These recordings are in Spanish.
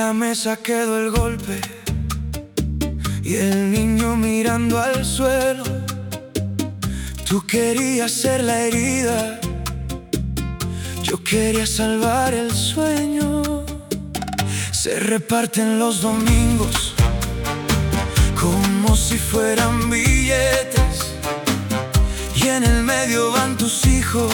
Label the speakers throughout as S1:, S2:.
S1: la mesa quedó el golpe y el niño mirando al suelo. Tú querías ser la herida, yo quería salvar el sueño. Se reparten los domingos como si fueran billetes, y en el medio van tus hijos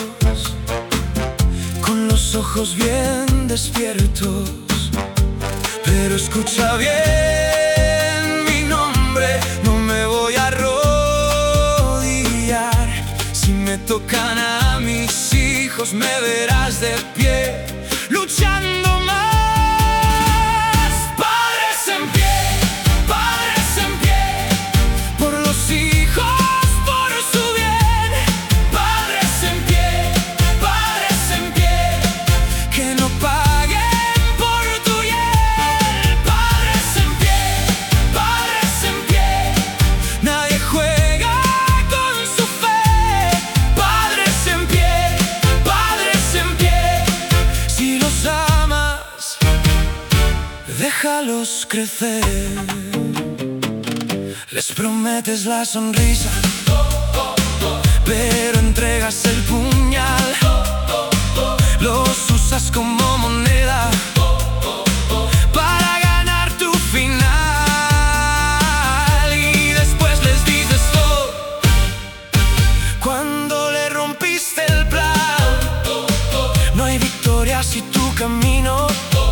S1: con los ojos bien despiertos. Pero escucha bien mi nombre, no me voy a arrodillar. Si me tocan a mis hijos me verás de pie, luchando más. Padres en pie, padres en pie, por los hijos, por su bien. Padres en pie, padres en pie, que no paguen por tu hiel. Padres en pie, padres en pie, nadie juega con su fe. Padres en pie, padres en pie, si los amas, déjalos crecer. Les prometes la sonrisa, pero entregas el puñal. Los usas como moneda para ganar tu final. Y después les dices todo cuando le rompiste el plan. No hay victoria si tu camino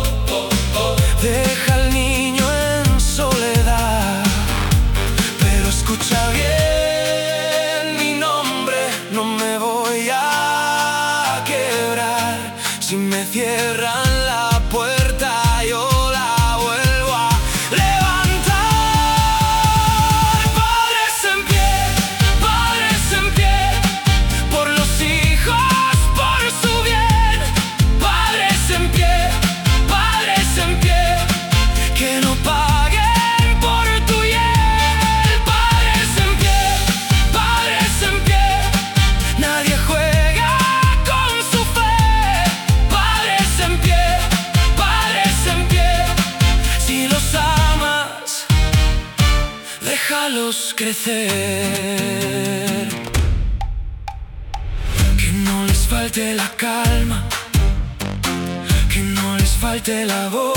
S1: deja al niño en soledad. Pero escucha bien mi nombre, no me voy a quebrar. Si me cierran la puerta yo la vuelvo a levantar. Padres en pie, por los hijos, por su bien. Padres en pie, que no paguen por tu hiel. Padres en pie, nadie juega con su fe. Padres en pie, si los amas, déjalos crecer. Que no les falte la calma, que no les falte la voz.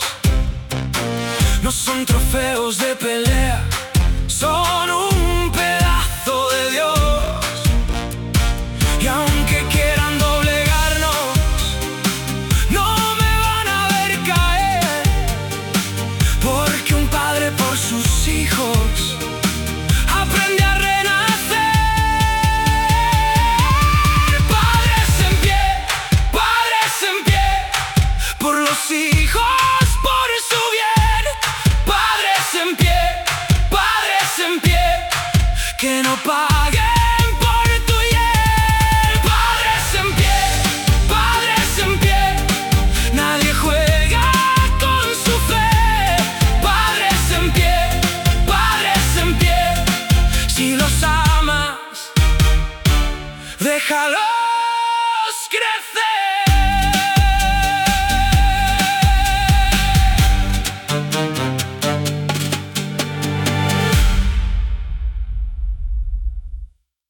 S1: No son trofeos de pelea, son un pedazo de Dios. Y aunque quieran doblegarnos, no me van a ver caer, porque un padre por sus hijos aprende a renacer. Padres en pie, por los hijos, por su bien. Padres en pie, que no paguen por tu hiel. Padres en pie, nadie juega con su fe. Padres en pie, si los amas, déjalos crecer.